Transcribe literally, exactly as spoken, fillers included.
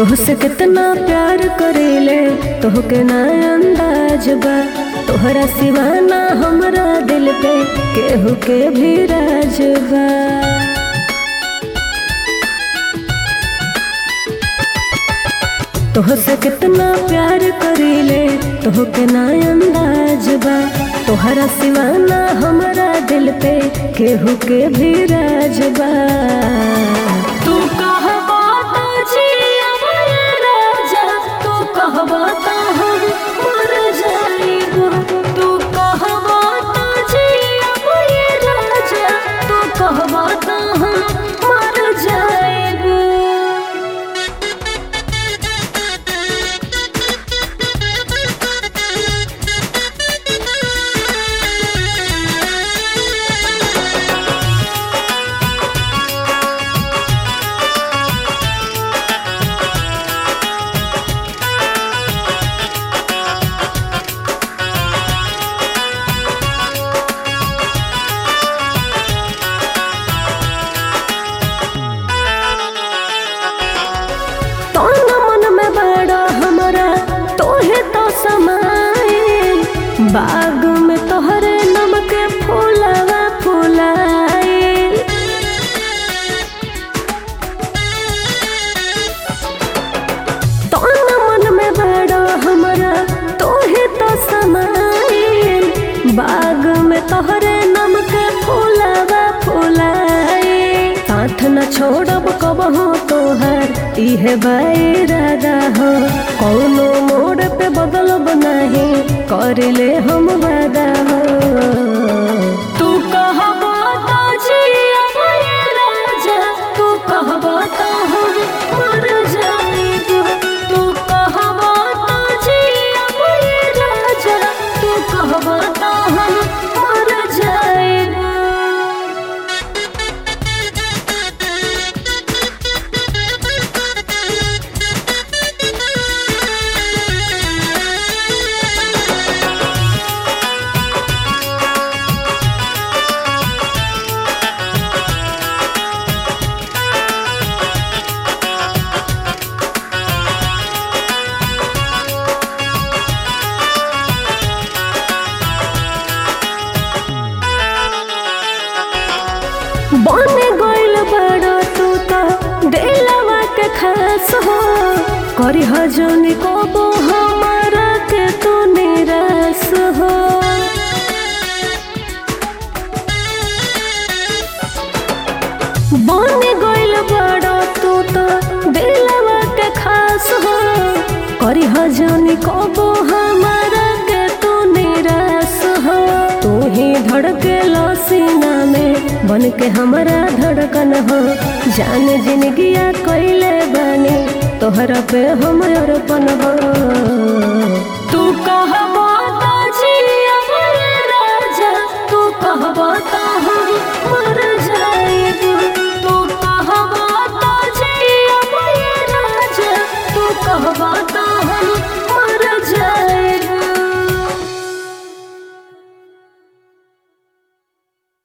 तोहसे कितना प्यार करेले तोहके ना अंदाज बा। तोहरा सिवाना हमरा दिल पे केहू के भी राज बा। तोहसे कितना प्यार करेले तोहके ना अंदाज बा। तोहरा सिवाना हमरा दिल पे केहू के भी राज बा। तू कहबा तो जियब ये राजा, तू कहबा तो हम मर जाइबो। तू कहबा तो जियब ये राजा, तू कहबा तो हम मर जाइबो। बाग में तोहरे नम के फूलवा फूलाए। तोन मन में बड़ा हमरा तोहे तो समाए। बाग में तोहरे नम के फूलवा फूलाए। साथ न छोड़ब कबहू तोहर इहे इरादा हो। कौनो मोड़ पे बदलब नहीं करले हम वादा हो। तू कहबा तो जियब ये राजा, तू कहबा तो हम मर जाइबो। तू कहबा तो जियब ये राजा, तू कहबा तो हम मर जाइबो। बने गइल बड़ा तू तो दिलवा के खास हो। करी हजनी कबो हमारा के तू निराश हो। बने गइल बड़ा तू तो दिलवा के खास हो। करी हजनी कबो हमारा के तू निराश हो। तू ही धड़के सीना में बन के हमारा धड़कन हो। जान जिंदगिया कइले बानी तोहरा पे हम अर्पण हो।